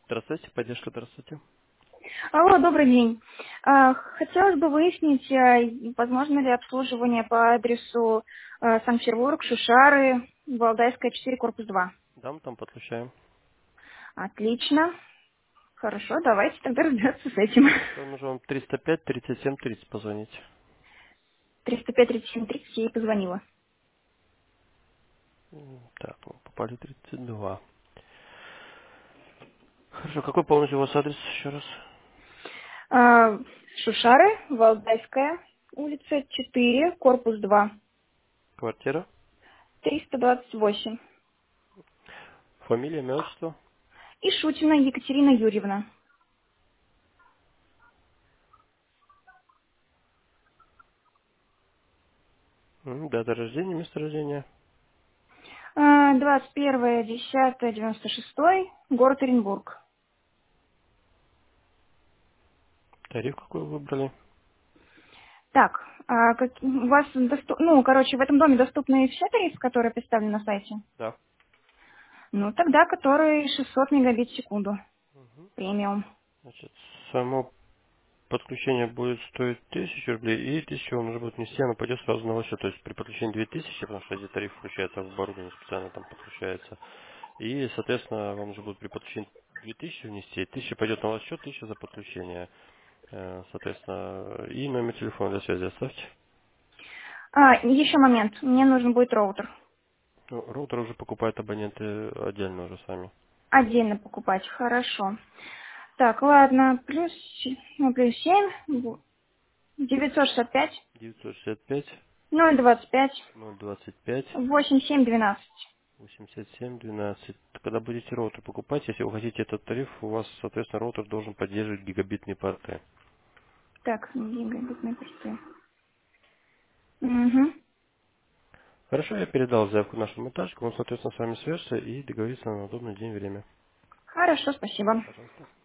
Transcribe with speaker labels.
Speaker 1: Здравствуйте, поддержка, здравствуйте.
Speaker 2: Алло, добрый день. Хотелось бы выяснить, возможно ли обслуживание по адресу Санкт-Петербург, Шушары, Валдайская, 4, корпус 2.
Speaker 1: Да, мы там подключаем.
Speaker 2: Отлично. Хорошо, давайте тогда разбираться с этим.
Speaker 1: Хорошо, нужно вам 305 37 30 позвонить.
Speaker 2: 305 37 30 я ей позвонила.
Speaker 1: Так, мы попали 32. Хорошо, какой полностью у вас адрес еще раз?
Speaker 2: А, Шушары, Валдайская, улица 4, корпус 2,
Speaker 1: Квартира,
Speaker 2: 328.
Speaker 1: фамилия, имя, отчество.
Speaker 2: И Шутина Екатерина Юрьевна.
Speaker 1: Дата рождения, место рождения.
Speaker 2: 21.10.96, город Оренбург.
Speaker 1: Тариф какой вы выбрали?
Speaker 2: Так, у вас, в этом доме доступны все тарифы, которые представлены на сайте?
Speaker 1: Да.
Speaker 2: Ну, тогда который 600 мегабит в секунду, премиум.
Speaker 1: Значит, само подключение будет стоить 1000 рублей, и 1000 вам нужно будет внести, оно пойдет сразу на ваш счет. То есть при подключении 2000, потому что эти тарифы включаются в оборудование, специально там подключается. И, соответственно, вам нужно будет при подключении 2000 внести, 1000 пойдет на ваш счет, 1000 за подключение. Соответственно, и номер телефона для связи оставьте.
Speaker 2: Еще момент, мне нужен будет роутер.
Speaker 1: Ну, роутер уже покупают абоненты отдельно уже сами.
Speaker 2: Отдельно покупать, хорошо. Так, ладно, плюс 7, 965,
Speaker 1: 965
Speaker 2: 025,
Speaker 1: 025
Speaker 2: 8712.
Speaker 1: 87 12. Когда будете роутер покупать, если вы хотите этот тариф, у вас, соответственно, роутер должен поддерживать гигабитные порты.
Speaker 2: Так, гигабитные посты. Угу.
Speaker 1: Хорошо, я передал заявку нашему этажку, он, соответственно, с вами свяжется и договорится на удобный день и время.
Speaker 2: Хорошо, спасибо.
Speaker 1: Пожалуйста.